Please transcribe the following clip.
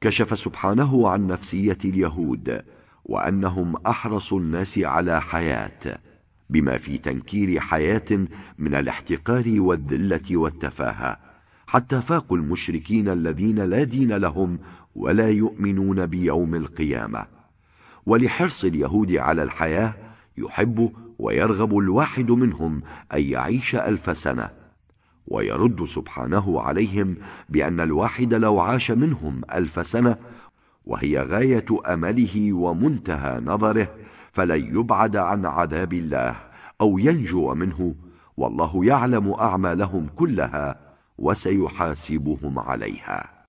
كشف سبحانه عن نفسية اليهود وأنهم أحرص الناس على حياة، بما في تنكير حياة من الاحتقار والذلة والتفاهة، حتى فاقوا المشركين الذين لا دين لهم ولا يؤمنون بيوم القيامة. ولحرص اليهود على الحياة يحب ويرغب الواحد منهم أن يعيش 1000 سنة، ويرد سبحانه عليهم بأن الواحد لو عاش منهم 1000 سنة وهي غاية أمله ومنتهى نظره فلن يبعد عن عذاب الله أو ينجو منه، والله يعلم أعمالهم كلها وسيحاسبهم عليها.